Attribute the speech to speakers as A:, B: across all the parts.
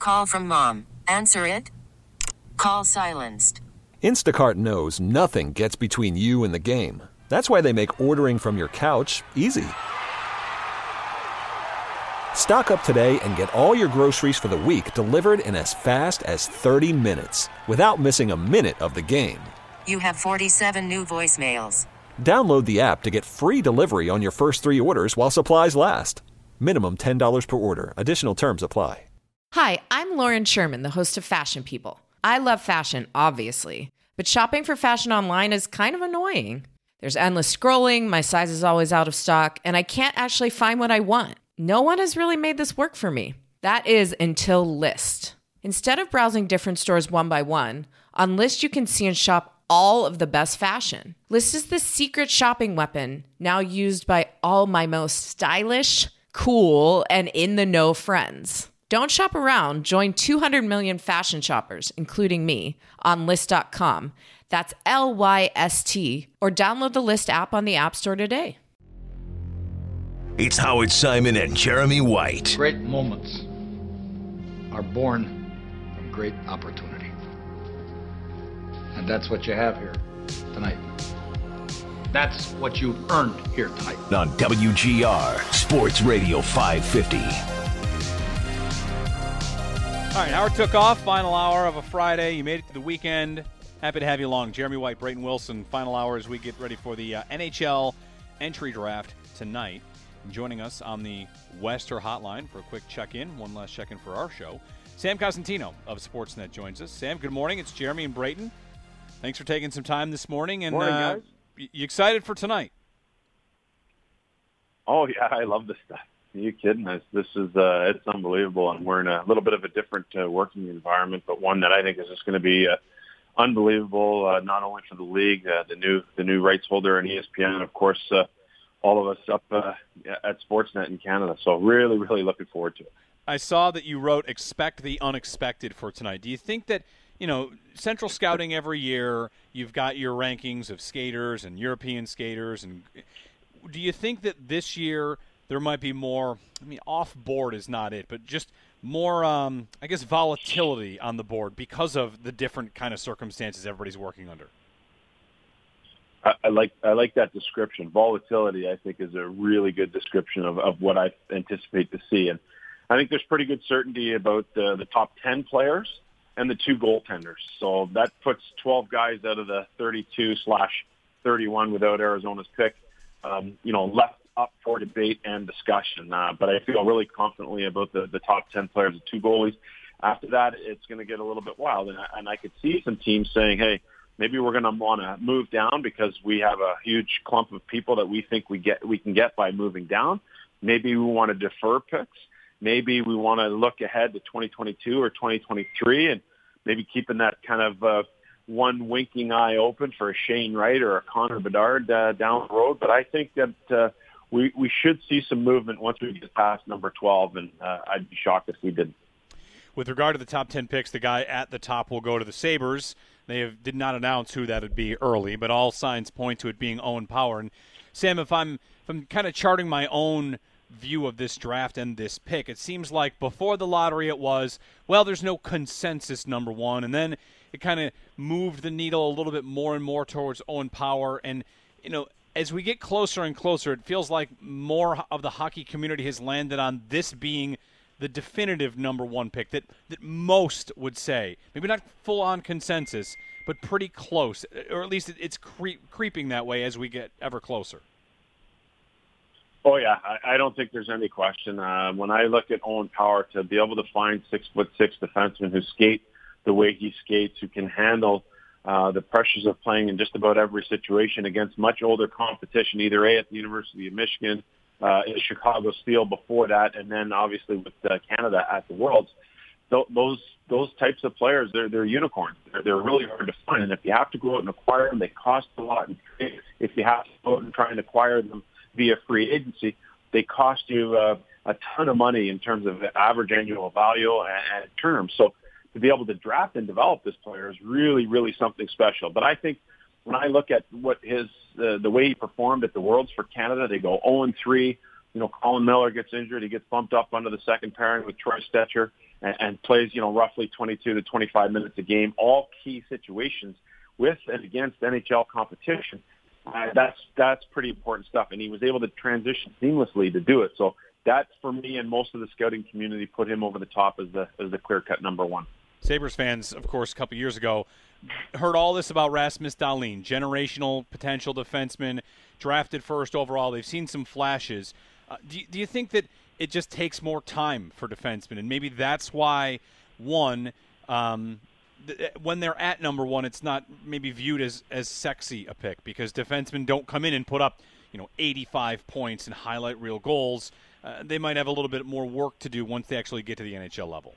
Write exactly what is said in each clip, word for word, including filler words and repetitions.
A: Call from mom. Answer it. Call silenced.
B: Instacart knows nothing gets between you and the game. That's why they make ordering from your couch easy. Stock up today and get all your groceries for the week delivered in as fast as thirty minutes without missing a minute of the game.
A: You have forty-seven new voicemails.
B: Download the app to get free delivery on your first three orders while supplies last. Minimum ten dollars per order. Additional terms apply.
C: Hi, I'm Lauren Sherman, the host of Fashion People. I love fashion, obviously, but shopping for fashion online is kind of annoying. There's endless scrolling, my size is always out of stock, and I can't actually find what I want. No one has really made this work for me. That is until Lyst. Instead of browsing different stores one by one, on Lyst you can see and shop all of the best fashion. Lyst is the secret shopping weapon now used by all my most stylish, cool, and in-the-know friends. Don't shop around. Join two hundred million fashion shoppers, including me, on Lyst dot com. That's L Y S T, or download the Lyst app on the App Store today.
D: It's Howard Simon and Jeremy White.
E: Great moments are born from great opportunity. And that's what you have here tonight. That's what you've earned here tonight.
D: On W G R, Sports Radio five fifty.
F: All right, Howard took off. Final hour of a Friday. You made it to the weekend. Happy to have you along. Jeremy White, Brayton Wilson. Final hour as we get ready for the uh, N H L entry draft tonight. And joining us on the Wester Hotline for a quick check-in, one last check-in for our show, Sam Cosentino of Sportsnet joins us. Sam, good morning. It's Jeremy and Brayton. Thanks for taking some time this morning. And
G: morning,
F: uh,
G: guys.
F: You excited for tonight?
G: Oh, yeah, I love this stuff. Are you kidding us? This is uh, it's unbelievable, and we're in a little bit of a different uh, working environment, but one that I think is just going to be uh, unbelievable. Uh, not only for the league, uh, the new the new rights holder and E S P N, and of course, uh, all of us up uh, at Sportsnet in Canada. So really, really looking forward to it.
F: I saw that you wrote "Expect the unexpected" for tonight. Do you think that, you know, Central Scouting every year, you've got your rankings of skaters and European skaters, and do you think that this year there might be more, I mean, off-board is not it, but just more, um, I guess, volatility on the board because of the different kind of circumstances everybody's working under?
G: I, I like I like that description. Volatility, I think, is a really good description of, of what I anticipate to see. And I think there's pretty good certainty about the, the top ten players and the two goaltenders. So that puts twelve guys out of the thirty-two slash thirty-one without Arizona's pick, um, you know, left up for debate and discussion. Uh, but I feel really confidently about the, the top ten players, the two goalies. After that, it's going to get a little bit wild. And I, and I could see some teams saying, hey, maybe we're going to want to move down because we have a huge clump of people that we think we get we can get by moving down. Maybe we want to defer picks. Maybe we want to look ahead to twenty twenty-two or twenty twenty-three and maybe keeping that kind of uh, one winking eye open for a Shane Wright or a Connor Bedard uh, down the road. But I think that uh, we, we should see some movement once we get past number twelve, and uh, I'd be shocked if we didn't.
F: With regard to the top ten picks, the guy at the top will go to the Sabres. They have, did not announce who that would be early, but all signs point to it being Owen Power. And Sam, if I'm if I'm kind of charting my own view of this draft and this pick, it seems like before the lottery it was, well, there's no consensus number one, and then it kind of moved the needle a little bit more and more towards Owen Power. And, you know, as we get closer and closer, it feels like more of the hockey community has landed on this being the definitive number one pick that, that most would say, maybe not full-on consensus, but pretty close, or at least it's creep, creeping that way as we get ever closer.
G: Oh, yeah, I, I don't think there's any question. Uh, when I look at Owen Power, to be able to find six-foot-six defensemen who skate the way he skates, who can handle uh, the pressures of playing in just about every situation against much older competition, either A at the University of Michigan, uh, in Chicago Steel before that, and then obviously with uh, Canada at the Worlds. Th- those those types of players, they're, they're unicorns. They're, they're really hard to find. And if you have to go out and acquire them, they cost a lot. And if you have to go out and try and acquire them via free agency, they cost you uh, a ton of money in terms of average annual value and, and terms. So to be able to draft and develop this player is really, really something special. But I think when I look at what his uh, the way he performed at the Worlds for Canada, they go oh and three. You know, Colin Miller gets injured. He gets bumped up under the second pairing with Troy Stetcher. and, and plays, you know, roughly twenty-two to twenty-five minutes a game, all key situations with and against N H L competition. Uh, that's that's pretty important stuff, and he was able to transition seamlessly to do it. So that, for me and most of the scouting community, put him over the top as the as the clear-cut number one.
F: Sabres fans, of course, a couple years ago, heard all this about Rasmus Dahlin, generational potential defenseman, drafted first overall. They've seen some flashes. Uh, do, you, do you think that it just takes more time for defensemen, and maybe that's why, one, um, th- when they're at number one, it's not maybe viewed as, as sexy a pick, because defensemen don't come in and put up, you know, eighty-five points and highlight real goals. Uh, they might have a little bit more work to do once they actually get to the N H L level.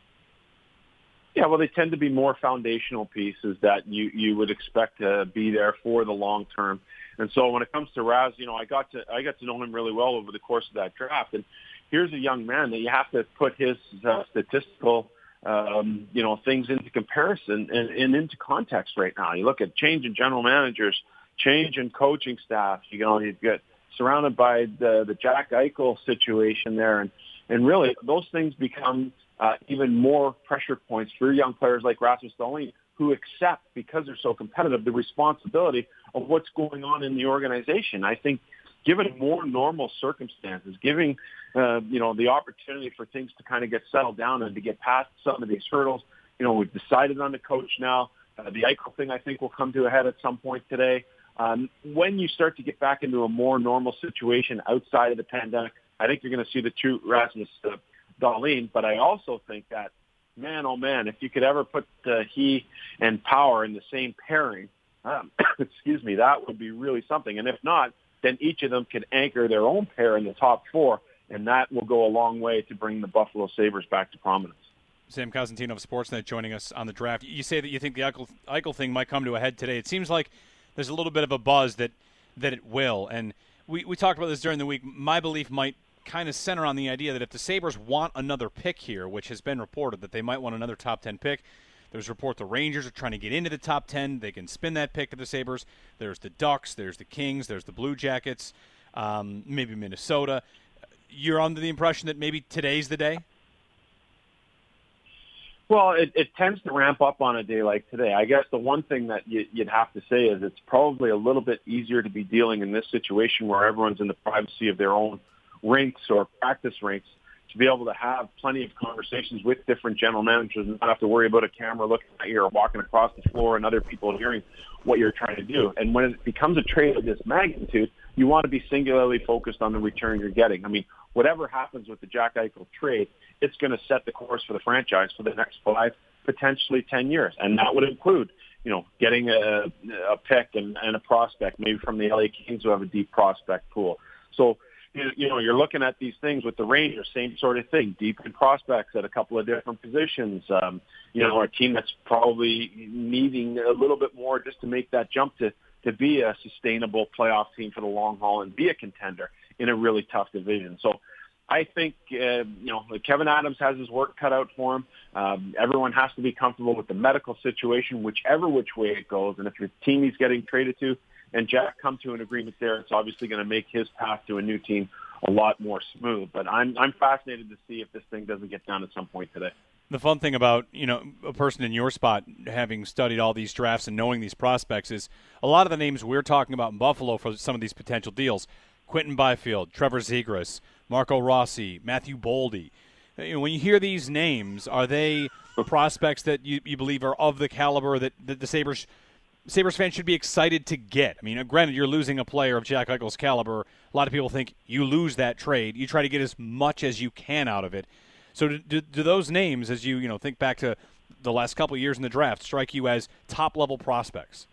G: Yeah, well, they tend to be more foundational pieces that you, you would expect to be there for the long term. And so when it comes to Raz, you know, I got to I got to know him really well over the course of that draft. And here's a young man that you have to put his uh, statistical, um, you know, things into comparison and, and into context right now. You look at change in general managers, change in coaching staff. You know, you get surrounded by the the Jack Eichel situation there, and and really those things become Uh, even more pressure points for young players like Rasmus Dahlin, who accept, because they're so competitive, the responsibility of what's going on in the organization. I think given more normal circumstances, giving, uh, you know, the opportunity for things to kind of get settled down and to get past some of these hurdles. You know, we've decided on the coach now. Uh, the Eichel thing, I think, will come to a head at some point today. Um, when you start to get back into a more normal situation outside of the pandemic, I think you're going to see the true Rasmus uh, Dahlin, but I also think that, man, oh man, if you could ever put uh, he and Power in the same pairing, um, excuse me, that would be really something. And if not, then each of them could anchor their own pair in the top four, and that will go a long way to bring the Buffalo Sabres back to prominence.
F: Sam Cosentino of Sportsnet joining us on the draft. You say that you think the Eichel, Eichel thing might come to a head today. It seems like there's a little bit of a buzz that, that it will. And we, we talked about this during the week. My belief might kind of center on the idea that if the Sabres want another pick here, which has been reported that they might want another top ten pick, there's report the Rangers are trying to get into the top ten. They can spin that pick to the Sabres. There's the Ducks, there's the Kings, there's the Blue Jackets, um, maybe Minnesota. You're under the impression that maybe today's the day?
G: Well, it, it tends to ramp up on a day like today. I guess the one thing that you, you'd have to say is it's probably a little bit easier to be dealing in this situation where everyone's in the privacy of their own rinks or practice rinks, to be able to have plenty of conversations with different general managers and not have to worry about a camera looking at you or walking across the floor and other people hearing what you're trying to do. And when it becomes a trade of this magnitude, you want to be singularly focused on the return you're getting. I mean, whatever happens with the Jack Eichel trade, it's going to set the course for the franchise for the next five, potentially ten years. And that would include, you know, getting a, a pick and, and a prospect, maybe from the L A Kings who have a deep prospect pool. So, you know, you're looking at these things with the Rangers, same sort of thing, deep in prospects at a couple of different positions. Um, you know, a team that's probably needing a little bit more just to make that jump to, to be a sustainable playoff team for the long haul and be a contender in a really tough division. So I think, uh, you know, Kevin Adams has his work cut out for him. Um, everyone has to be comfortable with the medical situation, whichever which way it goes. And if your team he's getting traded to, and Jack come to an agreement there, it's obviously going to make his path to a new team a lot more smooth. But I'm I'm fascinated to see if this thing doesn't get done at some point today.
F: The fun thing about, you know, a person in your spot, having studied all these drafts and knowing these prospects, is a lot of the names we're talking about in Buffalo for some of these potential deals: Quentin Byfield, Trevor Zegras, Marco Rossi, Matthew Boldy. You know, when you hear these names, are they prospects that you, you believe are of the caliber that, that the Sabres – Sabres fans should be excited to get? I mean, granted, you're losing a player of Jack Eichel's caliber. A lot of people think you lose that trade. You try to get as much as you can out of it. So do, do, do those names, as you you know think back to the last couple of years in the draft, strike you as top-level prospects?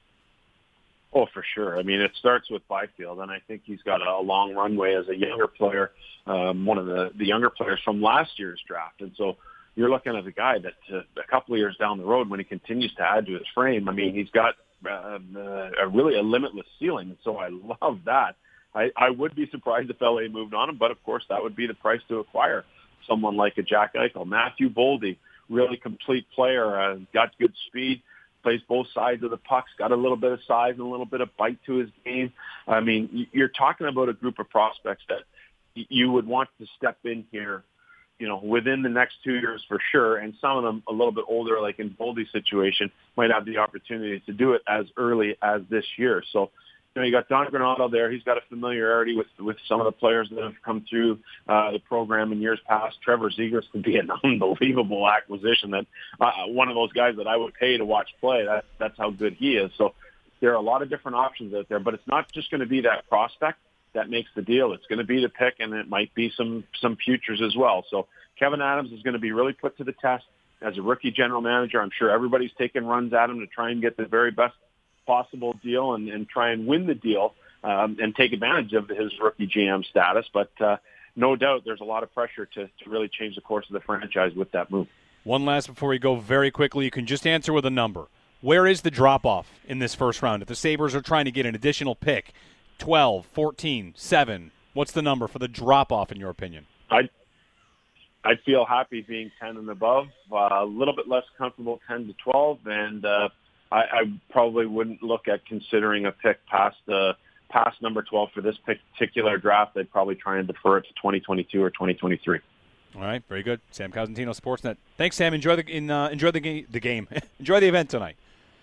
G: Oh, for sure. I mean, it starts with Byfield, and I think he's got a long runway as a younger player, um, one of the, the younger players from last year's draft. And so you're looking at a guy that uh, a couple of years down the road, when he continues to add to his frame, I mean, he's got uh, uh, a really a limitless ceiling. And so I love that. I, I would be surprised if L A moved on him, but of course that would be the price to acquire someone like a Jack Eichel. Matthew Boldy, really complete player, uh, got good speed, plays both sides of the pucks, got a little bit of size and a little bit of bite to his game. I mean, you're talking about a group of prospects that you would want to step in here you know, within the next two years for sure. And some of them a little bit older, like in Boldy's situation, might have the opportunity to do it as early as this year. So, you know, you got Don Granato there. He's got a familiarity with, with some of the players that have come through uh, the program in years past. Trevor Zegras could be an unbelievable acquisition. That uh, one of those guys that I would pay to watch play. That's that's how good he is. So there are a lot of different options out there, but it's not just going to be that prospect that makes the deal. It's going to be the pick, and it might be some some futures as well. So Kevyn Adams is going to be really put to the test as a rookie general manager. I'm sure everybody's taking runs at him to try and get the very best possible deal and, and try and win the deal um, and take advantage of his rookie G M status. But uh, no doubt there's a lot of pressure to, to really change the course of the franchise with that move.
F: One last before we go very quickly. You can just answer with a number. Where is the drop-off in this first round? If the Sabres are trying to get an additional pick, twelve, fourteen, seven, what's the number for the drop-off in your opinion?
G: I'd, I'd feel happy being ten and above, uh, a little bit less comfortable ten to twelve, and uh, I, I probably wouldn't look at considering a pick past uh, past number twelve for this particular draft. I'd probably try and defer it to twenty twenty-two or twenty twenty-three.
F: All right, very good. Sam Cosentino, Sportsnet. Thanks, Sam. Enjoy the in, uh, enjoy the, ga- the game. Enjoy the event tonight.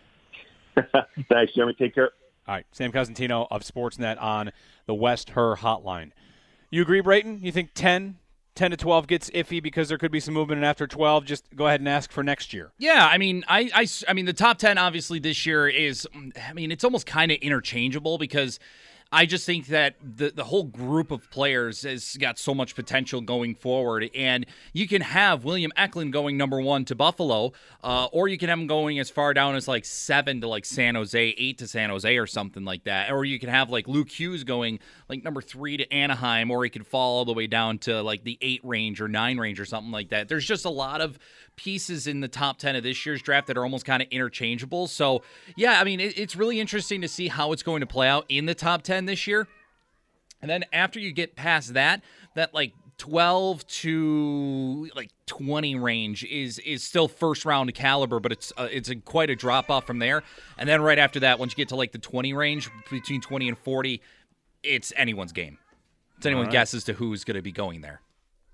G: Thanks, Jeremy. Take care.
F: All right, Sam Cosentino of Sportsnet on the West Her Hotline. You agree, Brayton? You think ten, ten to twelve gets iffy because there could be some movement, and after twelve, just go ahead and ask for next year?
H: Yeah, I mean, I, I, I mean, the top ten obviously this year is, I mean, it's almost kind of interchangeable because I just think that the the whole group of players has got so much potential going forward, and you can have William Eklund going number one to Buffalo, uh, or you can have him going as far down as like seven to like San Jose, eight to San Jose or something like that, or you can have like Luke Hughes going like number three to Anaheim, or he could fall all the way down to like the eight range or nine range or something like that. There's just a lot of pieces in the top ten of this year's draft that are almost kind of interchangeable. So, yeah, I mean, it, it's really interesting to see how it's going to play out in the top ten this year. And then after you get past that, that like twelve to like twenty range is is still first round caliber, but it's uh, it's a, quite a drop off from there. And then right after that, once you get to like the twenty range, between twenty and forty, it's anyone's game. It's anyone's right. guess as to who's going to be going there.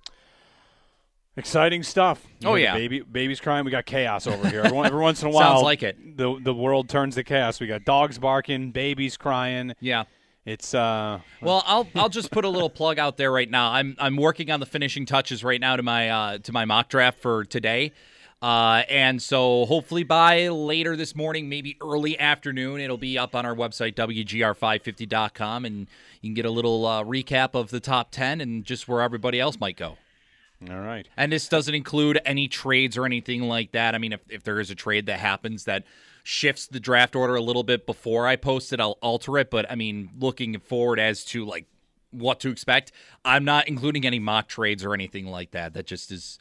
F: Exciting stuff. You
H: oh,
F: know,
H: yeah.
F: Baby, baby's crying. We got chaos over here. Every, every once in a while,
H: sounds like it.
F: The, the world turns to chaos. We got dogs barking, babies crying.
H: Yeah.
F: It's uh
H: well, I'll I'll just put a little plug out there right now. I'm I'm working on the finishing touches right now to my uh, to my mock draft for today. Uh, and so hopefully by later this morning, maybe early afternoon, it'll be up on our website, W G R five fifty dot com, and you can get a little uh, recap of the top ten and just where everybody else might go.
F: All right.
H: And this doesn't include any trades or anything like that. I mean, if, if there is a trade that happens that shifts the draft order a little bit before I post it, I'll alter it. But, I mean, looking forward as to, like, what to expect, I'm not including any mock trades or anything like that. That just is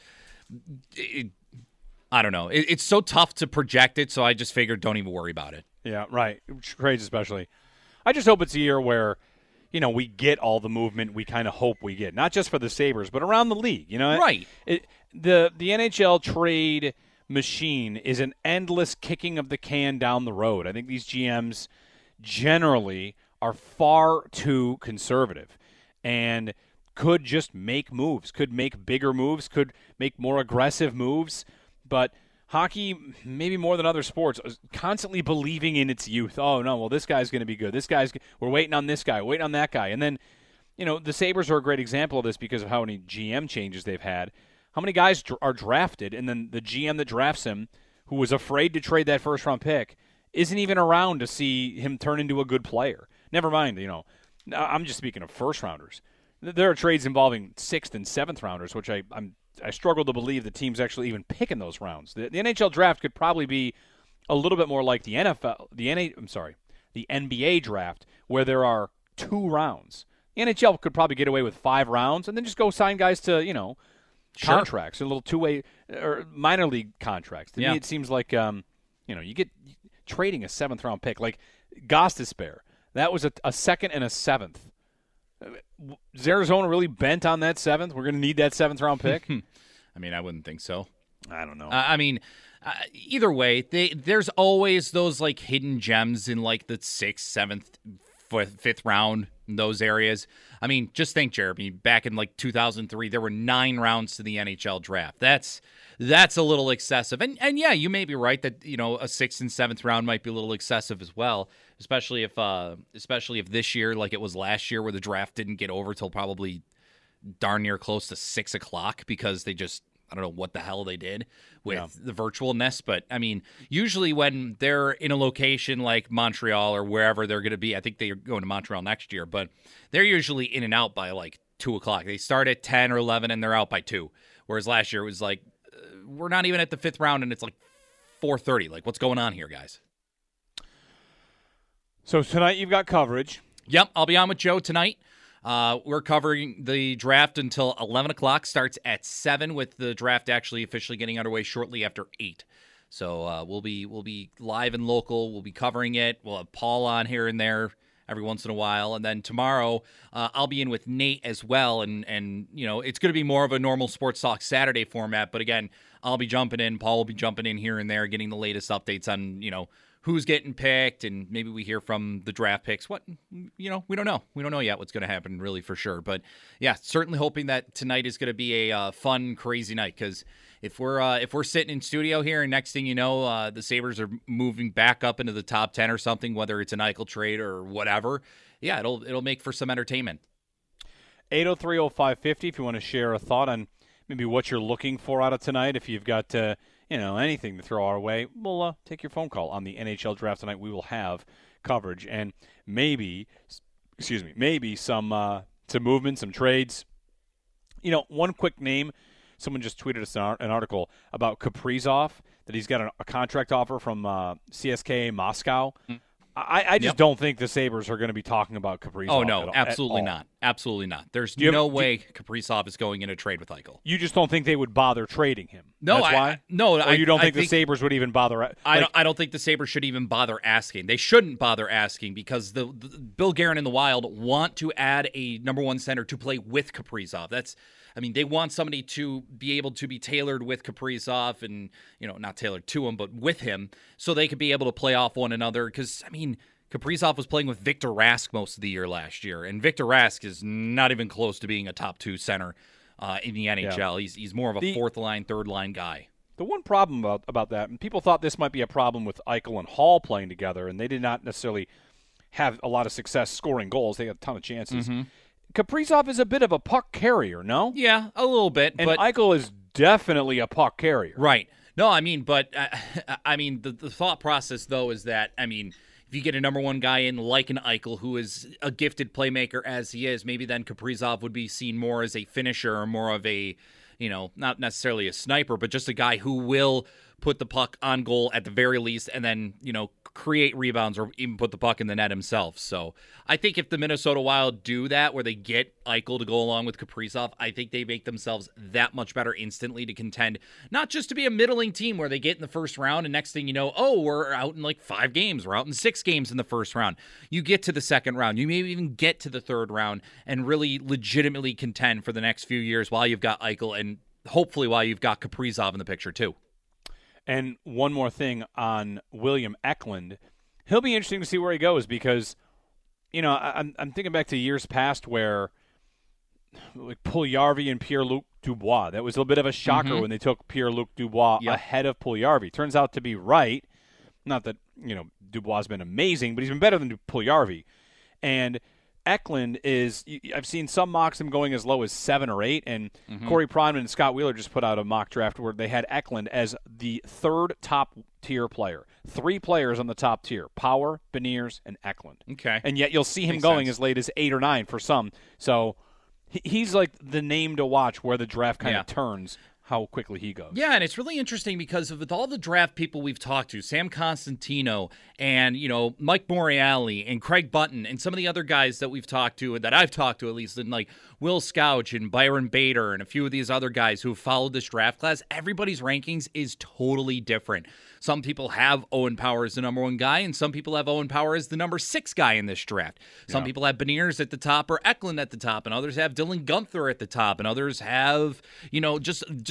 H: it, – I don't know. It, it's so tough to project it, so I just figured don't even worry about it.
F: Yeah, right. Trades especially. I just hope it's a year where – you know, we get all the movement we kind of hope we get, not just for the Sabres, but around the league. You know,
H: right?
F: It, the the N H L trade machine is an endless kicking of the can down the road. I think these G Ms generally are far too conservative and could just make moves, could make bigger moves, could make more aggressive moves, but hockey, maybe more than other sports, is constantly believing in its youth. Oh, no, well, this guy's going to be good. This guy's – we're waiting on this guy, waiting on that guy. And then, you know, the Sabres are a great example of this because of how many G M changes they've had. How many guys dr- are drafted, and then the G M that drafts him, who was afraid to trade that first-round pick, isn't even around to see him turn into a good player. Never mind, you know, I'm just speaking of first-rounders. There are trades involving sixth and seventh-rounders, which I, I'm – I struggle to believe the team's actually even picking those rounds. The, the N H L draft could probably be a little bit more like the N F L, the N A, I'm sorry, the N B A draft, where there are two rounds. The N H L could probably get away with five rounds and then just go sign guys to, you know,
H: sure.
F: contracts, a little two-way or minor league contracts. To
H: yeah.
F: me, it seems like, um, you know, you get trading a seventh-round pick. Like Gostisbehere, that was a, a second and a seventh. Is Arizona really bent on that seventh? We're going to need that seventh-round pick?
H: I mean, I wouldn't think so.
F: I don't know.
H: Uh, I mean, uh, either way, they, there's always those, like, hidden gems in, like, the sixth, seventh, fifth, fifth round in those areas. I mean, just think, Jeremy, back in like two thousand three, there were nine rounds to the N H L draft. That's that's a little excessive. And and yeah, you may be right that, you know, a sixth and seventh round might be a little excessive as well, especially if uh, especially if this year, like it was last year, where the draft didn't get over till probably darn near close to six o'clock because they just, I don't know what the hell they did with yeah. the virtualness. But, I mean, usually when they're in a location like Montreal or wherever they're going to be, I think they're going to Montreal next year, but they're usually in and out by like two o'clock. They start at ten or eleven and they're out by two. Whereas last year it was like, uh, we're not even at the fifth round and it's like four thirty. Like, what's going on here, guys?
F: So tonight you've got coverage.
H: Yep, I'll be on with Joe tonight. Uh, we're covering the draft until eleven o'clock, starts at seven, with the draft actually officially getting underway shortly after eight. So uh, we'll be we'll be live and local. We'll be covering it. We'll have Paul on here and there every once in a while. And then tomorrow uh, I'll be in with Nate as well. And, and you know, it's going to be more of a normal Sports Talk Saturday format. But again, I'll be jumping in. Paul will be jumping in here and there, getting the latest updates on, you know, who's getting picked, and maybe we hear from the draft picks. What, you know, we don't know. We don't know yet what's going to happen, really, for sure. But yeah, certainly hoping that tonight is going to be a uh, fun, crazy night. Because if we're uh, if we're sitting in studio here, and next thing you know, uh, the Sabres are moving back up into the top ten or something, whether it's an Eichel trade or whatever, yeah, it'll it'll make for some entertainment.
F: eight oh three oh five fifty. If you want to share a thought on maybe what you're looking for out of tonight, if you've got uh, you know, anything to throw our way, we'll uh, take your phone call on the N H L draft tonight. We will have coverage and maybe, excuse me, maybe some uh, some movement, some trades. You know, one quick name. Someone just tweeted us an article about Kaprizov, that he's got a, a contract offer from uh, C S K A Moscow. Mm. I, I just yep. don't think the Sabres are going to be talking about Kaprizov.
H: Oh, no,
F: at,
H: absolutely
F: at
H: not. Absolutely not. There's
F: have,
H: no way Kaprizov is going in a trade with Eichel.
F: You just don't think they would bother trading him?
H: No,
F: That's
H: I,
F: why?
H: No,
F: or
H: I,
F: you don't think,
H: I think
F: the Sabres would even bother? Like,
H: I, don't, I don't think the Sabres should even bother asking. They shouldn't bother asking because the, the Bill Guerin and the Wild want to add a number one center to play with Kaprizov. That's I mean, they want somebody to be able to be tailored with Kaprizov and, you know, not tailored to him, but with him, so they could be able to play off one another. Because, I mean, Kaprizov was playing with Victor Rask most of the year last year, and Victor Rask is not even close to being a top two center uh, in the N H L. Yeah. He's he's more of a the, fourth line, third line guy.
F: The one problem about, about that, and people thought this might be a problem with Eichel and Hall playing together, and they did not necessarily have a lot of success scoring goals. They had a ton of chances. Mm-hmm. Kaprizov is a bit of a puck carrier, no?
H: Yeah, a little bit.
F: And
H: but
F: Eichel is definitely a puck carrier.
H: Right. No, I mean, but, uh, I mean, the, the thought process, though, is that, I mean, if you get a number one guy in like an Eichel, who is a gifted playmaker as he is, maybe then Kaprizov would be seen more as a finisher or more of a, you know, not necessarily a sniper, but just a guy who will put the puck on goal at the very least and then, you know, create rebounds or even put the puck in the net himself. So I think if the Minnesota Wild do that, where they get Eichel to go along with Kaprizov, I think they make themselves that much better instantly to contend, not just to be a middling team where they get in the first round and next thing you know, oh, we're out in like five games. We're out in six games in the first round. You get to the second round. You maybe even get to the third round and really legitimately contend for the next few years while you've got Eichel and hopefully while you've got Kaprizov in the picture too.
F: And one more thing on William Eklund. He'll be interesting to see where he goes because, you know, I'm I'm thinking back to years past where like Puljujarvi and Pierre-Luc Dubois, that was a bit of a shocker mm-hmm. when they took Pierre-Luc Dubois yep. ahead of Puljujarvi. Turns out to be right. Not that, you know, Dubois has been amazing, but he's been better than Puljujarvi. And Eklund is, I've seen some mocks him going as low as seven or eight, and mm-hmm. Corey Pronman and Scott Wheeler just put out a mock draft where they had Eklund as the third top-tier player. Three players on the top tier, Power, Beniers, and Eklund.
H: Okay.
F: And yet you'll see him
H: Makes
F: going
H: sense.
F: as late as eight or nine for some. So he's like the name to watch where the draft kind
H: yeah.
F: of turns, how quickly he goes.
H: Yeah, and it's really interesting because of with all the draft people we've talked to, Sam Constantino and, you know, Mike Morreale and Craig Button and some of the other guys that we've talked to, that I've talked to at least, and like Will Scouch and Byron Bader and a few of these other guys who have followed this draft class, everybody's rankings is totally different. Some people have Owen Power as the number one guy, and some people have Owen Power as the number six guy in this draft. Some yeah. people have Beniers at the top or Eklund at the top, and others have Dylan Gunther at the top, and others have, you know, just just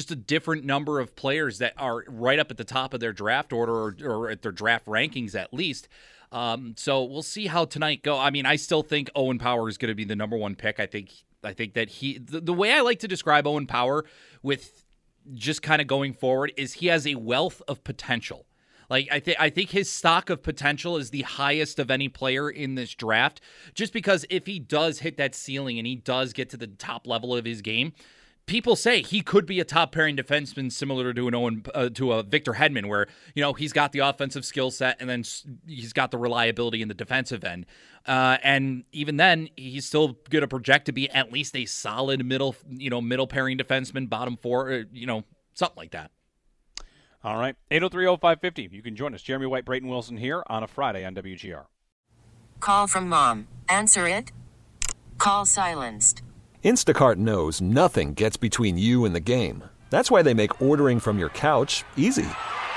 H: just a different number of players that are right up at the top of their draft order or, or at their draft rankings at least. Um, so we'll see how tonight go. I mean, I still think Owen Power is going to be the number one pick. I think I think that he the, the way I like to describe Owen Power with just kind of going forward is he has a wealth of potential. Like I think I think his stock of potential is the highest of any player in this draft, just because if he does hit that ceiling and he does get to the top level of his game, people say he could be a top pairing defenseman similar to an Owen uh, to a Victor Hedman, where you know he's got the offensive skill set and then he's got the reliability in the defensive end. Uh, and even then, he's still going to project to be at least a solid middle, you know, middle pairing defenseman, bottom four, you know, something like that.
F: All right, eight oh three oh five fifty. You can join us. Jeremy White, Brayton Wilson here on a Friday on W G R.
A: Call from mom. Answer it. Call silenced.
B: Instacart knows nothing gets between you and the game. That's why they make ordering from your couch easy.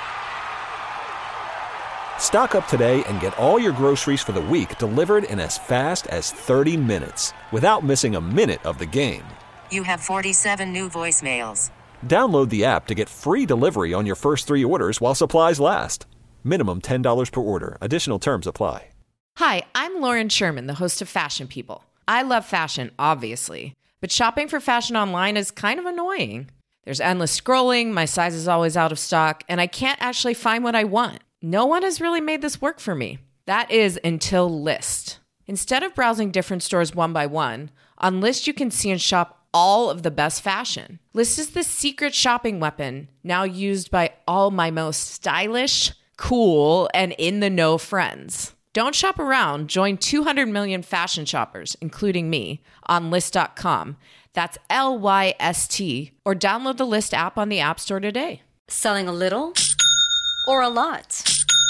B: Stock up today and get all your groceries for the week delivered in as fast as thirty minutes without missing a minute of the game.
A: You have forty-seven new voicemails.
B: Download the app to get free delivery on your first three orders while supplies last. Minimum ten dollars per order. Additional terms apply.
C: Hi, I'm Lauren Sherman, the host of Fashion People. I love fashion, obviously, but shopping for fashion online is kind of annoying. There's endless scrolling, my size is always out of stock, and I can't actually find what I want. No one has really made this work for me. That is until Lyst. Instead of browsing different stores one by one, on Lyst you can see and shop all of the best fashion. Lyst is the secret shopping weapon now used by all my most stylish, cool, and in-the-know friends. Don't shop around. Join two hundred million fashion shoppers, including me, on Lyst dot com. That's L Y S T. Or download the Lyst app on the App Store today.
I: Selling a little or a lot?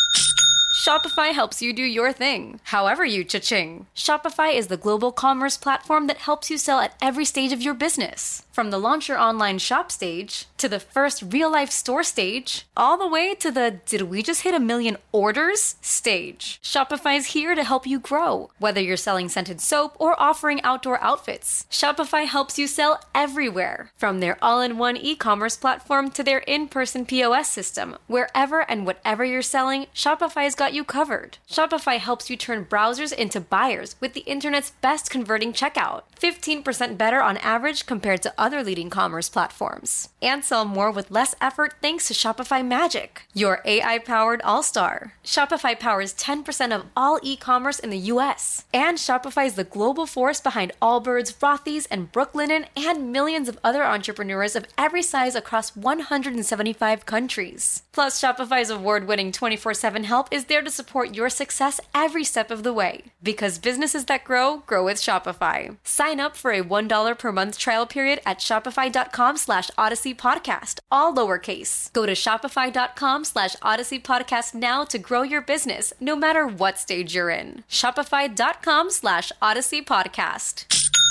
I: Shopify helps you do your thing, however you cha-ching. Shopify is the global commerce platform that helps you sell at every stage of your business. From the launch your online shop stage, to the first real-life store stage, all the way to the did we just hit a million orders stage. Shopify's here to help you grow. Whether you're selling scented soap or offering outdoor outfits, Shopify helps you sell everywhere. From their all-in-one e-commerce platform to their in-person P O S system, wherever and whatever you're selling, Shopify's got you covered. Shopify helps you turn browsers into buyers with the internet's best converting checkout. fifteen percent better on average compared to other leading commerce platforms. And sell more with less effort thanks to Shopify Magic, your A I-powered all-star. Shopify powers ten percent of all e-commerce in the U S. And Shopify is the global force behind Allbirds, Rothy's, and Brooklinen, and millions of other entrepreneurs of every size across one hundred seventy-five countries. Plus, Shopify's award-winning twenty-four seven help is there to support your success every step of the way. Because businesses that grow, grow with Shopify. Sign up for a one dollar per month trial period at shopify.com slash Odyssey Podcast, all lowercase. Go to shopify.com slash Odyssey Podcast now to grow your business, no matter what stage you're in. Shopify.com slash Odyssey Podcast.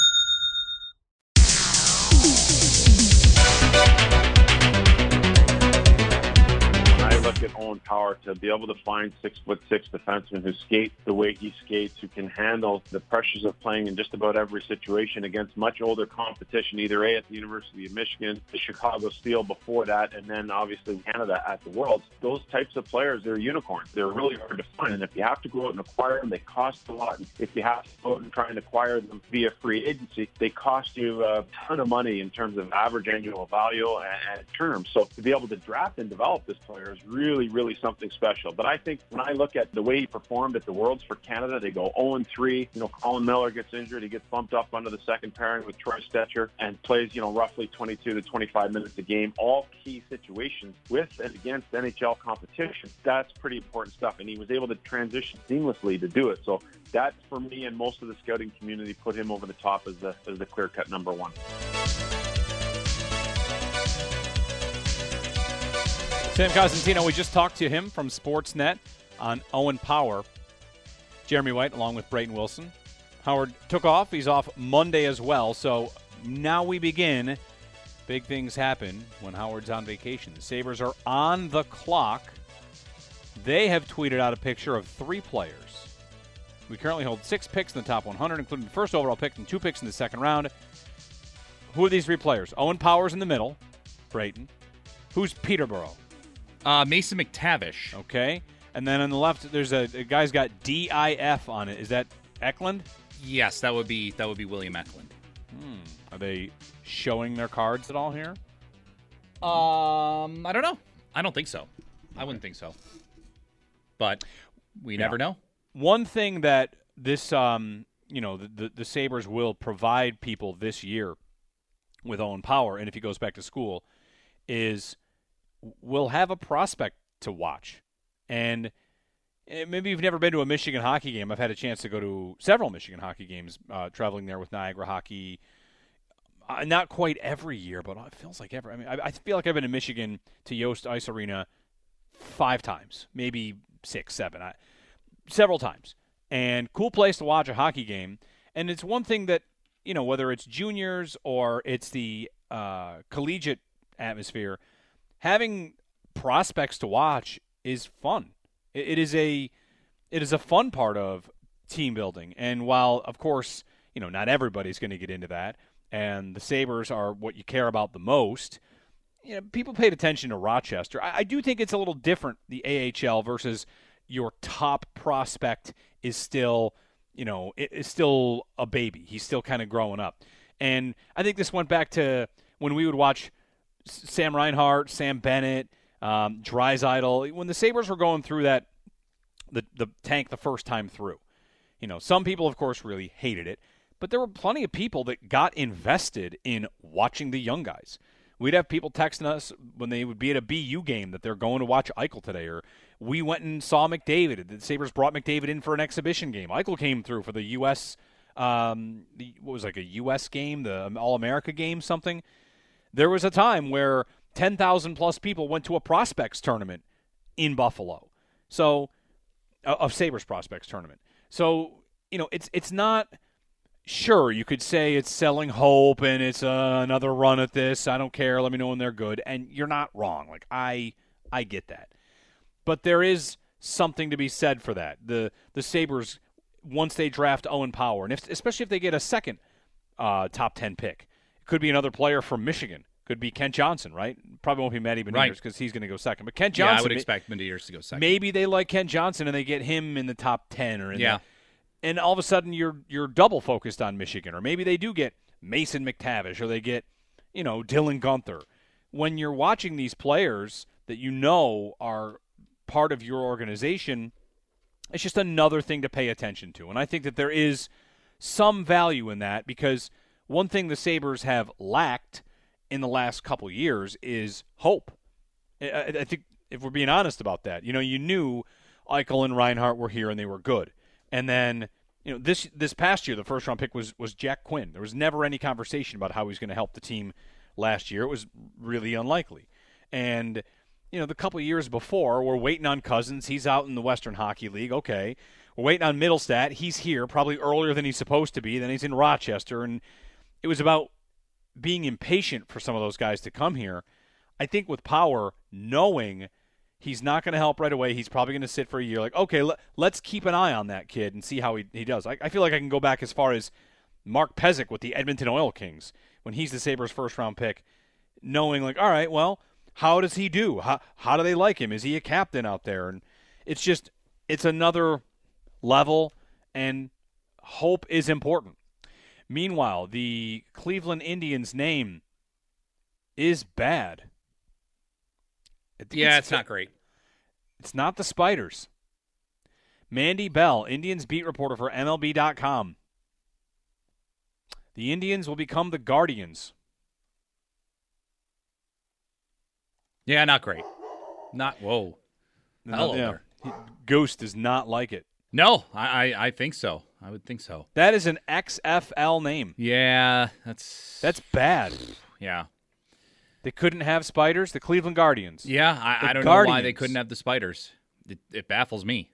G: Look at Owen Power to be able to find six foot six defensemen who skate the way he skates, who can handle the pressures of playing in just about every situation against much older competition, either A at the University of Michigan, the Chicago Steel before that, and then obviously Canada at the Worlds. Those types of players, they're unicorns. They're really hard to find. And if you have to go out and acquire them, they cost a lot. If you have to go out and try and acquire them via free agency, they cost you a ton of money in terms of average annual value and, and terms. So to be able to draft and develop this player is really, really something special. But I think when I look at the way he performed at the Worlds for Canada, they go oh and three. You know, Colin Miller gets injured. He gets bumped up under the second pairing with Troy Stetcher and plays, you know, roughly twenty-two to twenty-five minutes a game. All key situations with and against N H L competition. That's pretty important stuff. And he was able to transition seamlessly to do it. So that, for me and most of the scouting community, put him over the top as the, as the clear-cut number one.
F: Sam Cosentino, we just talked to him from Sportsnet on Owen Power. Jeremy White along with Brayton Wilson. Howard took off. He's off Monday as well. So now we begin. Big things happen when Howard's on vacation. The Sabres are on the clock. They have tweeted out a picture of three players. We currently hold six picks in the top one hundred, including the first overall pick and two picks in the second round. Who are these three players? Owen Power's in the middle. Brayton. Who's Peterborough?
H: Uh, Mason McTavish.
F: Okay. And then on the left, there's a, a guy's got D I F on it. Is that Eklund?
H: Yes, that would be that would be William Eklund.
F: Hmm. Are they showing their cards at all here?
H: Um, I don't know. I don't think so. I wouldn't think so. But we
F: Yeah.
H: never know.
F: One thing that this, um, you know, the, the, the Sabres will provide people this year with Owen Power, and if he goes back to school, is we'll have a prospect to watch. And maybe you've never been to a Michigan hockey game. I've had a chance to go to several Michigan hockey games, uh, traveling there with Niagara Hockey. Uh, not quite every year, but it feels like every. I mean, I, I feel like I've been to Michigan to Yost Ice Arena five times, maybe six, seven, I, several times. And cool place to watch a hockey game. And it's one thing that, you know, whether it's juniors or it's the uh, collegiate atmosphere, having prospects to watch is fun. It, it is a it is a fun part of team building. And while, of course, you know, not everybody's going to get into that, and the Sabres are what you care about the most, you know, people paid attention to Rochester. I, I do think it's a little different, the A H L versus your top prospect is still, you know, it, is still a baby. He's still kind of growing up. And I think this went back to when we would watch Sam Reinhart, Sam Bennett, um, Draisaitl, when the Sabres were going through that, the, the tank the first time through. You know, some people, of course, really hated it, but there were plenty of people that got invested in watching the young guys. We'd have people texting us when they would be at a B U game that they're going to watch Eichel today, or we went and saw McDavid. The Sabres brought McDavid in for an exhibition game. Eichel came through for the U S, um, the, what was like a U S game, the All-America game, something. There was a time where ten thousand plus people went to a prospects tournament in Buffalo. So, a, a Sabres prospects tournament. So, you know, it's it's not... Sure, you could say it's selling hope and it's uh, another run at this. I don't care. Let me know when they're good. And you're not wrong. Like, I I get that. But there is something to be said for that. The the Sabres, once they draft Owen Power, and if, especially if they get a second uh, top ten pick, it could be another player from Michigan. Could be Kent Johnson, right? Probably won't be Matty Beniers because right. he's going to go second. But Kent Johnson.
H: Yeah, I would expect Beniers to go second.
F: Maybe they like Kent Johnson and they get him in the top ten or in
H: yeah.
F: the – and all of a sudden you're you're double focused on Michigan. Or maybe they do get Mason McTavish or they get, you know, Dylan Gunther. When you're watching these players that you know are part of your organization, it's just another thing to pay attention to. And I think that there is some value in that because one thing the Sabres have lacked in the last couple years is hope. I, I think if we're being honest about that, you know, you knew Eichel and Reinhart were here and they were good. And then, you know, this this past year, the first round pick was was Jack Quinn. There was never any conversation about how he was going to help the team last year. It was really unlikely. And, you know, the couple of years before, we're waiting on Cousins. He's out in the Western Hockey League. Okay. We're waiting on Middlestat. He's here probably earlier than he's supposed to be. Then he's in Rochester. And it was about being impatient for some of those guys to come here. I think with Power, knowing he's not going to help right away. He's probably going to sit for a year. Like, okay, let, let's keep an eye on that kid and see how he, he does. I, I feel like I can go back as far as Mark Pezic with the Edmonton Oil Kings when he's the Sabres' first-round pick, knowing, like, all right, well, how does he do? How, how do they like him? Is he a captain out there? And it's just it's another level, and hope is important. Meanwhile, the Cleveland Indians' name is bad.
H: Yeah, it's,
F: it's
H: not great.
F: It's not the Spiders. Mandy Bell, Indians beat reporter for M L B dot com. The Indians will become the Guardians.
H: Yeah, not great. Not, whoa.
F: No, yeah. Ghost does not like it.
H: No, I, I, I think so. I would think so.
F: That is an X F L name.
H: Yeah, that's...
F: That's bad.
H: Yeah.
F: They couldn't have Spiders? The Cleveland Guardians.
H: Yeah, I, I don't
F: Guardians.
H: know why they couldn't have the Spiders. It, it baffles me.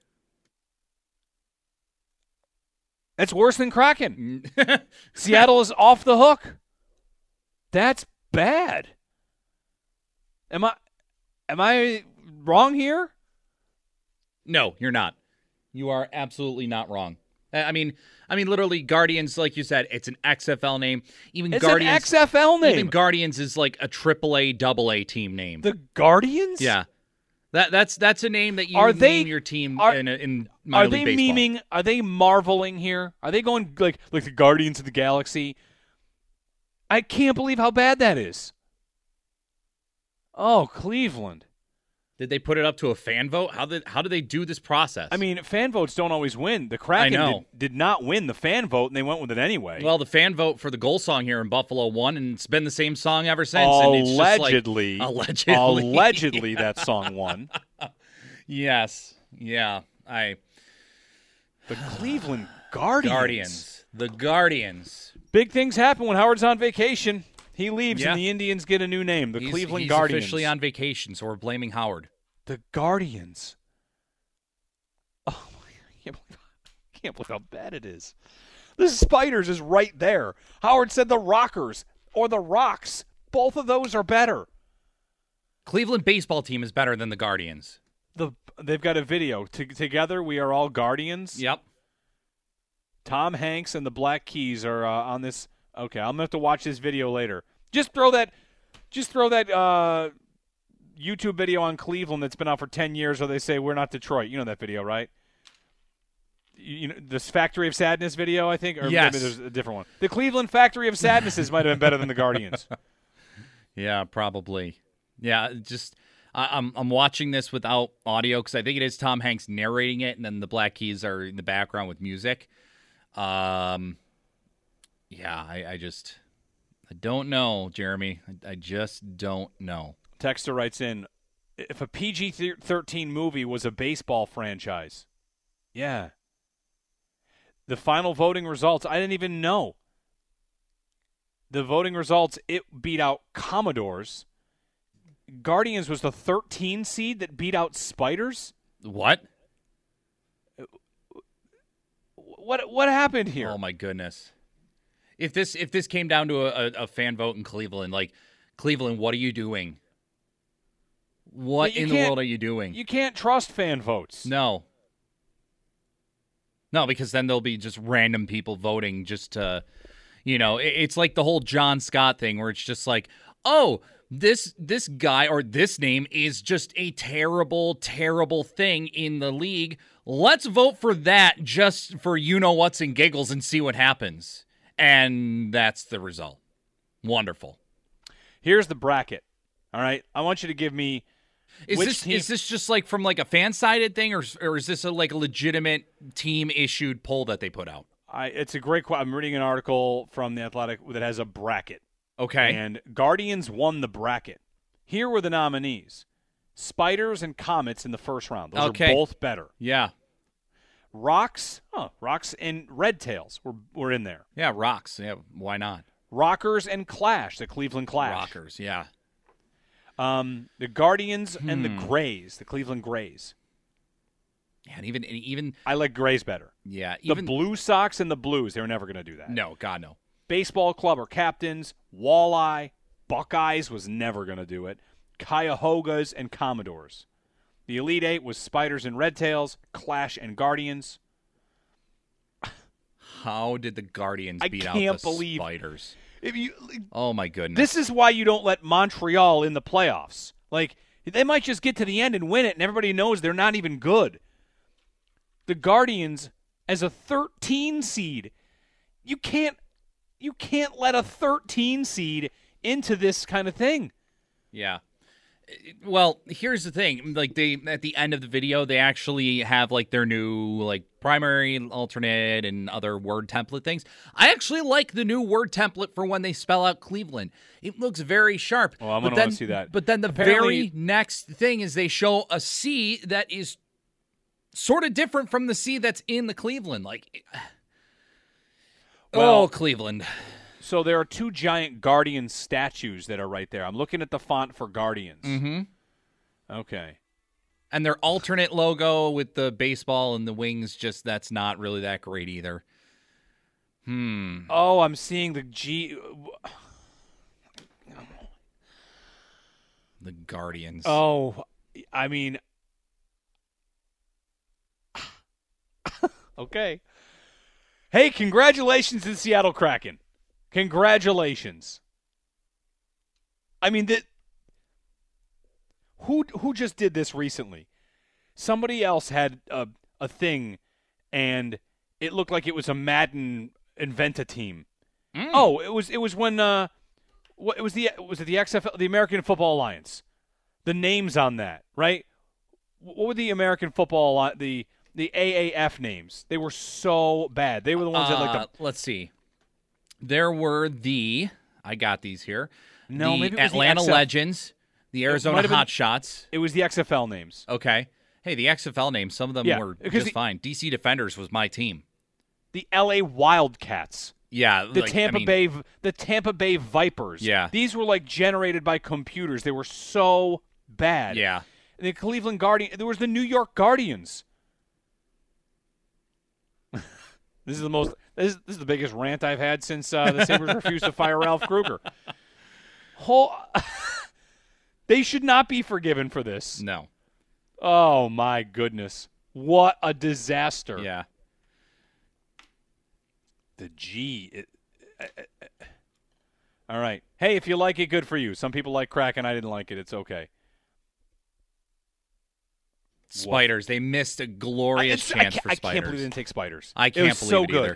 F: That's worse than Kraken. Seattle is off the hook. That's bad. Am I am I wrong here?
H: No, you're not. You are absolutely not wrong. I mean, I mean, literally, Guardians, like you said, it's an X F L name. Even
F: It's
H: Guardians,
F: an X F L name.
H: Even Guardians is like a triple A, double A team name.
F: The Guardians?
H: Yeah, that that's that's a name that you
F: are
H: name
F: they,
H: your team
F: are,
H: in in minor
F: Are they
H: league baseball.
F: memeing? Are they marveling here? Are they going like like the Guardians of the Galaxy? I can't believe how bad that is. Oh, Cleveland.
H: Did they put it up to a fan vote? How did how do they do this process?
F: I mean, fan votes don't always win. The Kraken
H: I know.
F: Did, did not win the fan vote, and they went with it anyway.
H: Well, the fan vote for the goal song here in Buffalo won, and it's been the same song ever since. And it's just
F: Allegedly,
H: like, allegedly,
F: allegedly, that song won.
H: Yes, yeah, I.
F: The Cleveland Guardians.
H: Guardians, the Guardians.
F: Big things happen when Howard's on vacation. He leaves,
H: Yeah.
F: and the Indians get a new name. The
H: He's,
F: Cleveland
H: he's
F: Guardians.
H: officially on vacation, so we're blaming Howard.
F: The Guardians. Oh, my, I can't believe, I can't believe how bad it is. The Spiders is right there. Howard said the Rockers or the Rocks. Both of those are better.
H: Cleveland baseball team is better than the Guardians.
F: The They've got a video. T- together, we are all Guardians.
H: Yep.
F: Tom Hanks and the Black Keys are uh, on this. Okay, I'm gonna have to watch this video later. Just throw that, just throw that uh, YouTube video on Cleveland that's been out for ten years, where they say we're not Detroit. You know that video, right? You, you know this Factory of Sadness video, I think, or
H: Yes.
F: maybe there's a different one. The Cleveland Factory of Sadnesses might have been better than the Guardians.
H: Yeah, probably. Yeah, just I, I'm I'm watching this without audio because I think it is Tom Hanks narrating it, and then the Black Keys are in the background with music. Um, yeah, I, I just I don't know, Jeremy. I, I just don't know.
F: Texter writes in, if a P G thirteen movie was a baseball franchise, yeah. The final voting results, I didn't even know. The voting results, it beat out Commodores. Guardians was the thirteen seed that beat out Spiders.
H: What?
F: What what happened here?
H: Oh my goodness! If this if this came down to a, a, a fan vote in Cleveland, like Cleveland, what are you doing? What
F: You
H: in the
F: can't-
H: world are you doing?
F: You can't trust fan votes.
H: No. No, because then there'll be just random people voting just to, you know, it- it's like the whole John Scott thing where it's just like, oh, this this guy or this name is just a terrible, terrible thing in the league. Let's vote for that just for you-know-whats and giggles and see what happens. And that's the result. Wonderful.
F: Here's the bracket. All right, I want you to give me.
H: Is
F: which
H: this
F: team-
H: is this just like from like a fan-sided thing, or or is this a, like a legitimate team-issued poll that they put out?
F: I, it's a great question. I'm reading an article from The Athletic that has a bracket.
H: Okay.
F: And Guardians won the bracket. Here were the nominees. Spiders and Comets in the first round. Those
H: Okay.
F: are both better.
H: Yeah.
F: Rocks, oh, Rocks and Red Tails were, were in there.
H: Yeah, Rocks. Yeah, why not?
F: Rockers and Clash, the Cleveland Clash.
H: Rockers, yeah.
F: Um, the Guardians and the
H: Hmm.
F: Grays, the Cleveland Grays.
H: Yeah, and even and even
F: I like Grays better.
H: yeah,
F: The
H: even
F: Blue Sox and the Blues, they were never going to do that.
H: no, God no.
F: Baseball Club or Captains, Walleye, Buckeyes was never going to do it. Cuyahogas and Commodores. The Elite Eight was Spiders and Red Tails, Clash and Guardians.
H: How did the Guardians
F: I
H: beat out
F: can't
H: the
F: believe-
H: Spiders?
F: If you,
H: Oh my goodness.
F: this is why you don't let Montreal in the playoffs. Like, they might just get to the end and win it, and everybody knows they're not even good. The Guardians, as a thirteen seed, you can't, you can't let a thirteen seed into this kind of thing.
H: Yeah. Well, here's the thing. Like they at the end of the video, they actually have like their new like primary, alternate, and other word template things. I actually like the new word template for when they spell out Cleveland. It looks very sharp.
F: Oh, I'm
H: But
F: gonna
H: then-
F: wanna see that.
H: But then the
F: Apparently-
H: very next thing is they show a C that is sort of different from the C that's in the Cleveland. Like,
F: Well-
H: oh, Cleveland.
F: So there are two giant Guardian statues that are right there. I'm looking at the font for Guardians.
H: Mm-hmm.
F: Okay.
H: And their alternate logo with the baseball and the wings, just that's not really that great either. Hmm.
F: Oh, I'm seeing the G.
H: The Guardians.
F: Oh, I mean. Okay. Hey, congratulations to the Seattle Kraken. Congratulations. I mean, that who who just did this recently? Somebody else had a, a thing, and it looked like it was a Madden Inventa team. Mm. Oh, it was it was when uh, what it was the was it the X F L, the American Football Alliance? The names on that, right? What were the American Football Alliance, the the A A F names? They were so bad. They were the ones
H: uh,
F: that like the.
H: Let's see. There were the I got these here.
F: No,
H: the
F: maybe it was
H: Atlanta
F: the X F L.
H: Legends, the Arizona Hotshots.
F: It was the X F L names.
H: Okay. Hey, the X F L names, some of them
F: yeah,
H: were just the, fine. D C Defenders was my team.
F: The L A Wildcats.
H: Yeah,
F: the
H: like,
F: Tampa
H: I mean,
F: Bay, the Tampa Bay Vipers.
H: Yeah,
F: these were like generated by computers. They were so bad.
H: Yeah,
F: and the Cleveland Guardians. There was the New York Guardians. This is the most. This is, this is the biggest rant I've had since uh, the Sabres refused to fire Ralph Kruger. Whole, they should not be forgiven for this.
H: No.
F: Oh my goodness! What a disaster.
H: Yeah.
F: The G. It, uh, uh, all right. Hey, if you like it, good for you. Some people like Kraken. I didn't like it. It's okay.
H: Spiders. What? They missed a glorious
F: I,
H: chance
F: I,
H: for
F: I
H: Spiders.
F: I can't believe they didn't take Spiders.
H: I can't
F: it was
H: believe
F: so
H: it
F: good.
H: either.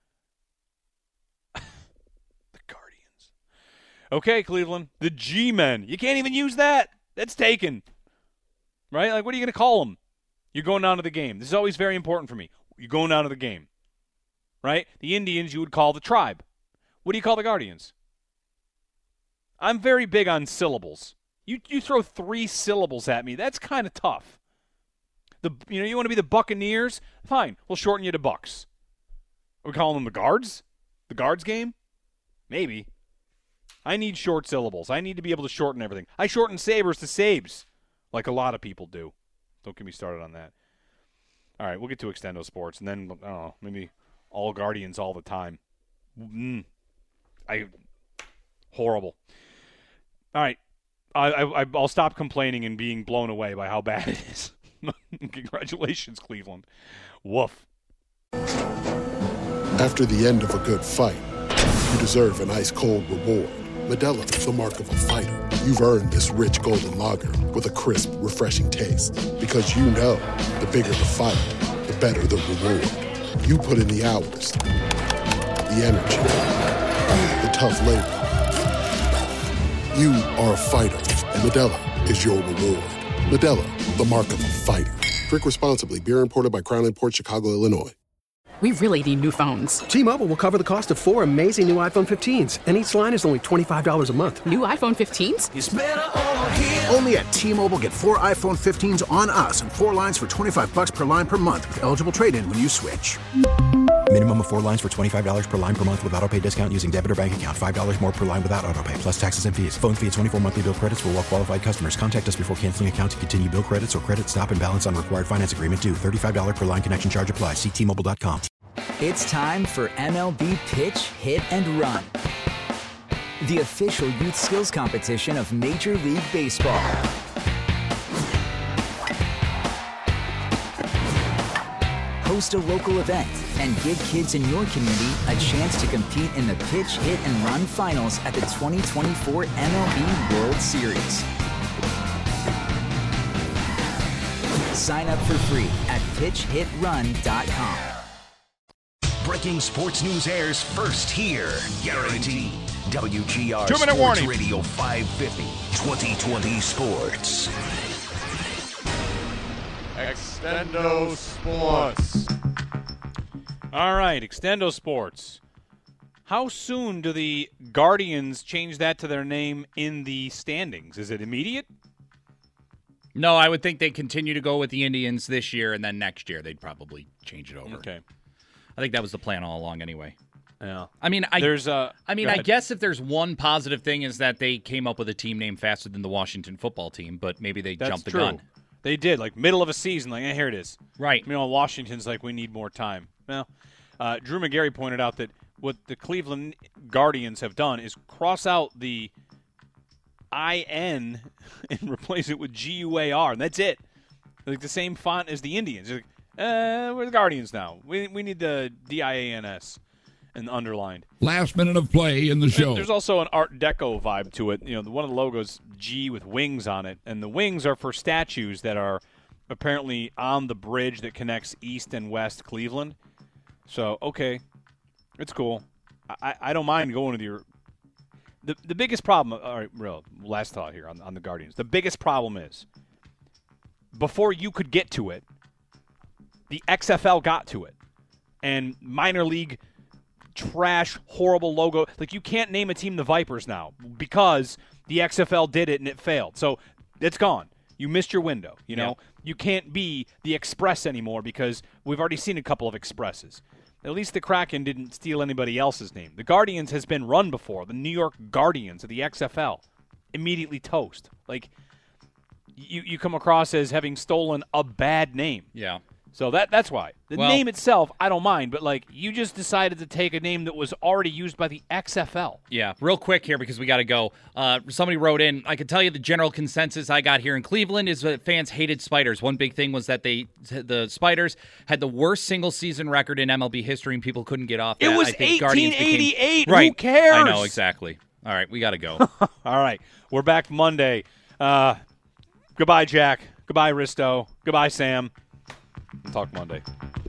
F: The Guardians. Okay, Cleveland. The G-Men. You can't even use that. That's taken. Right? Like, what are you going to call them? You're going down to the game. This is always very important for me. You're going down to the game. Right? The Indians you would call the Tribe. What do you call the Guardians? I'm very big on syllables. You you throw three syllables at me, that's kind of tough. The you know you want to be the Buccaneers? Fine, we'll shorten you to Bucks. Are we calling them the Guards? The Guards game? Maybe. I need short syllables. I need to be able to shorten everything. I shorten Sabres to Sabes, like a lot of people do. Don't get me started on that. All right, we'll get to Extendo Sports, and then I don't know, maybe. All Guardians all the time. Mm. I horrible. All right, I, I I'll stop complaining and being blown away by how bad it is. Congratulations, Cleveland. Woof.
J: After the end of a good fight, you deserve an ice-cold reward. Modelo, the mark of a fighter. You've earned this rich golden lager with a crisp, refreshing taste. Because you know, the bigger the fight, the better the reward. You put in the hours, the energy, the tough labor. You are a fighter, and Modelo is your reward. Modelo, the mark of a fighter. Drink responsibly. Beer imported by Crown Imports, Chicago, Illinois.
K: We really need new phones.
L: T-Mobile will cover the cost of four amazing new iPhone fifteens, and each line is only twenty-five dollars a month.
K: New iPhone fifteens?
M: It's better over here. Only at T-Mobile, get four iPhone fifteens on us and four lines for twenty-five dollars per line per month with eligible trade-in when you switch.
N: Minimum of four lines for twenty-five dollars per line per month with autopay discount using debit or bank account. five dollars more per line without autopay, plus taxes and fees. Phone fee at twenty-four monthly bill credits for well-qualified customers. Contact us before canceling account to continue bill credits or credit stop and balance on required finance agreement due. thirty-five dollars per line connection charge applies. See T Mobile dot com.
O: It's time for M L B Pitch, Hit, and Run, the official youth skills competition of Major League Baseball. Host a local event and give kids in your community a chance to compete in the Pitch, Hit, and Run finals at the twenty twenty-four M L B World Series. Sign up for free at pitch hit run dot com.
D: Breaking sports news airs first here. Guaranteed. W G R
F: Two-minute
D: Sports
F: warning.
D: Radio five fifty, twenty twenty Sports.
F: Extendo Sports. All right, Extendo Sports. How soon do the Guardians change that to their name in the standings? Is it immediate?
H: No, I would think they continue to go with the Indians this year, and then next year they'd probably change it over.
F: Okay.
H: I think that was the plan all along anyway.
F: Yeah.
H: I mean, I
F: there's a.
H: I mean, I guess if there's one positive thing is that they came up with a team name faster than the Washington football team, but maybe they
F: That's
H: jumped the
F: true.
H: gun.
F: They did, like middle of a season, like, eh, here it is.
H: Right.
F: You know, Washington's like, we need more time. Well, uh, Drew McGarry pointed out that what the Cleveland Guardians have done is cross out the I N and replace it with G U A R, and that's it. Like the same font as the Indians. Uh, we're the Guardians now. We we need the D I A N S and underlined.
P: Last minute of play in the show.
F: There's also an Art Deco vibe to it. You know, the, one of the logos, G with wings on it, and the wings are for statues that are apparently on the bridge that connects East and West Cleveland. So, okay, it's cool. I, I don't mind going to your – the the biggest problem – all right, real last thought here on, on the Guardians. The biggest problem is before you could get to it, the X F L got to it. And minor league – trash, horrible logo. Like, you can't name a team the Vipers now because the X F L did it and it failed. So it's gone. You missed your window. You know, yeah. You can't be the Express anymore because we've already seen a couple of Expresses. At least the Kraken didn't steal anybody else's name. The Guardians has been run before. The New York Guardians of the X F L. Immediately toast. Like, you, you come across as having stolen a bad name.
H: Yeah.
F: So that that's why. The
H: well,
F: name itself, I don't mind, but, like, you just decided to take a name that was already used by the X F L.
H: Yeah, real quick here because we got to go. Uh, somebody wrote in, I can tell you the general consensus I got here in Cleveland is that fans hated Spiders. One big thing was that they the Spiders had the worst single-season record in M L B history, and people couldn't get off that.
F: It was
H: I think
F: eighteen eighty-eight.
H: Became, right.
F: Who cares?
H: I know, exactly. All right, we got to go.
F: All right, we're back Monday. Uh, goodbye, Jack. Goodbye, Risto. Goodbye, Sam. We'll talk Monday.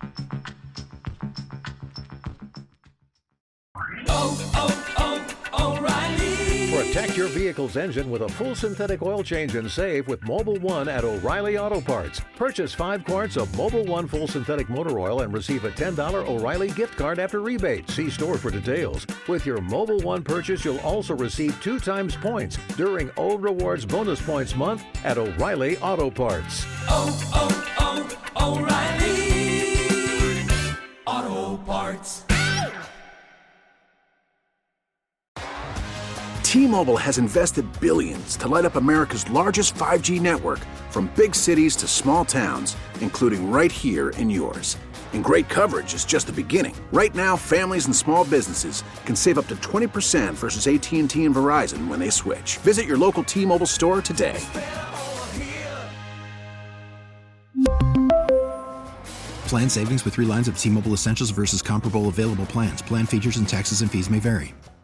Q: Oh, oh, oh, O'Reilly.
R: Protect your vehicle's engine with a full synthetic oil change and save with Mobil One at O'Reilly Auto Parts. Purchase five quarts of Mobil One full synthetic motor oil and receive a ten dollars O'Reilly gift card after rebate. See store for details. With your Mobil One purchase, you'll also receive two times points during O Rewards Bonus Points Month at O'Reilly Auto Parts.
Q: Oh, oh, oh, O'Reilly Auto Parts.
M: T-Mobile has invested billions to light up America's largest five G network, from big cities to small towns, including right here in yours. And great coverage is just the beginning. Right now, families and small businesses can save up to twenty percent versus A T and T and Verizon when they switch. Visit your local T-Mobile store today.
N: Plan savings with three lines of T-Mobile Essentials versus comparable available plans. Plan features and taxes and fees may vary.